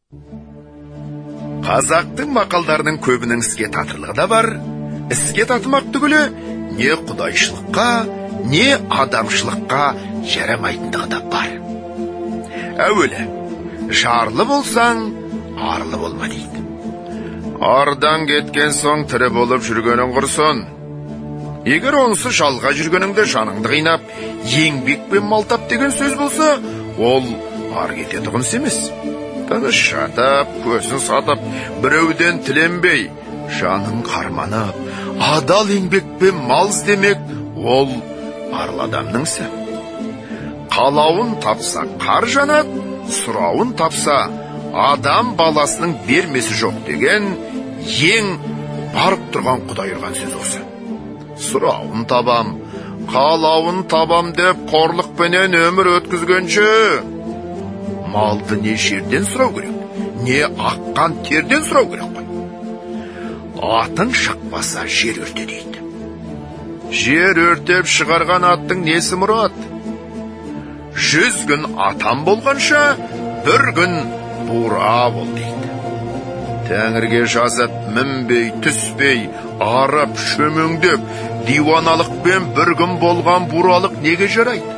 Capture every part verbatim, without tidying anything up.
Қазақтың мақалдарының көбінің іске татырлығы да бар. Іске татымақ түгілі не құдайшылыққа, не адамшылыққа жарамайтындығы да бар. Әуелі, жарлы болсаң, арлы болма дейді. Ардан кеткен соң тірі болып жүргенің құрсын. Егер онысы жалға жүргеніңді жаныңды қинап, еңбекпен малтап деген сөз болса, ол ар кететұғын емес. Тыныш жатып, көзін сатып, біреуден тіленбей, жаның қарманып, адал еңбекпен мал іздемек, ол арлы адамның ісі. Қалауын тапса қар жанат, сұрауын тапса адам баласының бермесі жоқ деген ең барып тұрған Құдай ұрған сөз осы. Сұрауын табам, қалауын табам деп қорлықпенен өмір өткізгенше, малды не жерден сұрау керек, не аққан терден сұрау керек қой. Атын шықпаса жер өрте дейді. Жер өртеп шығарған аттың несі мұрат? Жүз күн атам болғанша, бір күн бура бол дейді. Тәңірге жазып, мінбей, түспей, арап, шөмеңдеп, диваналықпен бір күн болған буралық неге жарайды?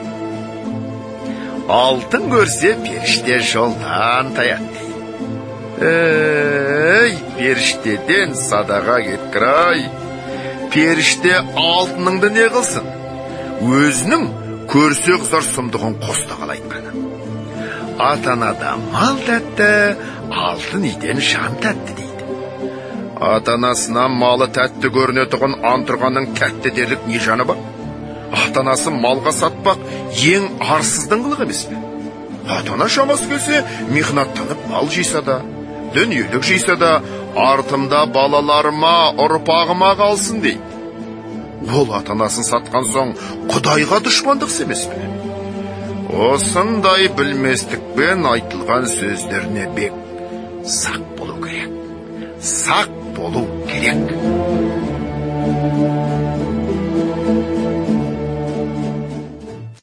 Алтын көрсе періште жолдан таяды дейді. Ей, періштеден садаға кеткір-ай. Періште алтыныңды не қылсын? Өзінің көрсе қызар сұмдығын қоста қалайтқаны. Атанада мал тәтті, алтын үйден жан тәтті дейді. Атанасынан малы тәтті көрінетұғын антырғанның тәтті дерлік не жаны бар? Атанасы малға сатпақ ең арсыздың қылық емес пе? Атана шамасы келсе, михнаттанып мал жиса да, дүниелік жиса да, артымда балаларыма, ұрпағыма қалсын дейді. Ол атанасын сатқан соң Құдайға дұшпандық емес пе? Осындай білместікпен айтылған сөздеріне бек сақ болу керек. Сақ болу керек.